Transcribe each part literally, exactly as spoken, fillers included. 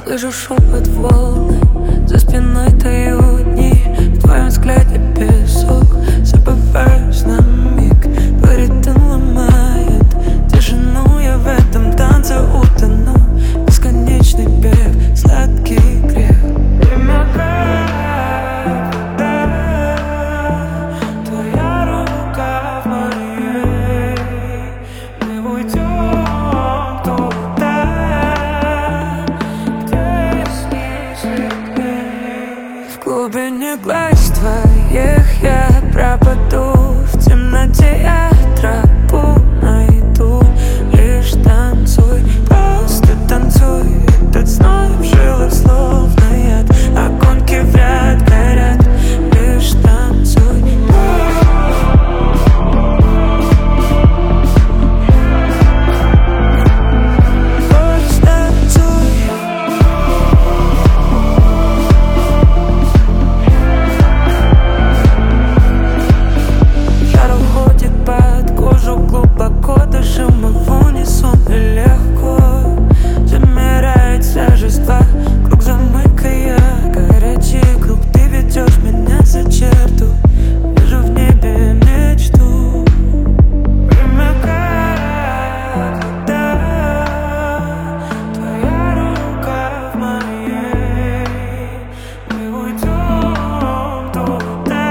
Слышу шепот волны, за спиной таю дни. В твоем взгляде песок, забываюсь на миг. По ритм ломает тишину, я в этом танце утону. Бесконечный бег, сладкий грех. Время как вода, твоя рука в моей. Мы уйдем туда, где снизу светлей. В глубине глаз твоих я пропаду. В темноте я тропу найду. Лишь танцуй, просто танцуй. Этот зной в жилах словно яд. Оконки вряд горят. Лишь танцуй. Просто танцуй. Жар уходит под кожу, глубоко дышим мы в унисон. И легко замирает свежество. Круг замыкая, горячий круг. Ты ведешь меня за черту. Вижу в небе мечту. Время как вода, твоя рука в моей. Мы уйдем туда,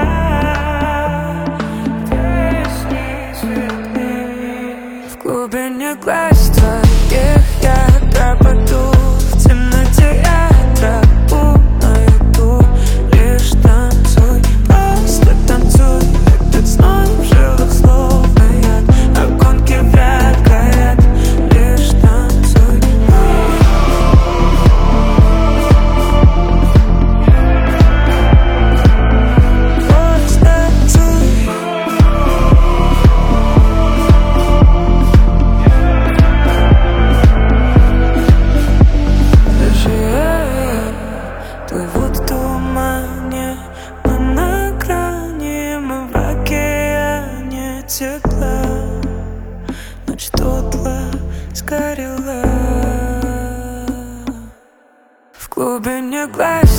где снизу светлей. В глубине глаз твоих я пропаду. В темноте я тропу найду. Лишь танцуй, просто танцуй. Этот зной в жилах словно яд. Оконки вряд горят. Лишь танцуй. Просто танцуй. Даже я плыву в тумане. Мы на грани, мы в океане тепла. Ночь тутла, сгорела. В глубине глаз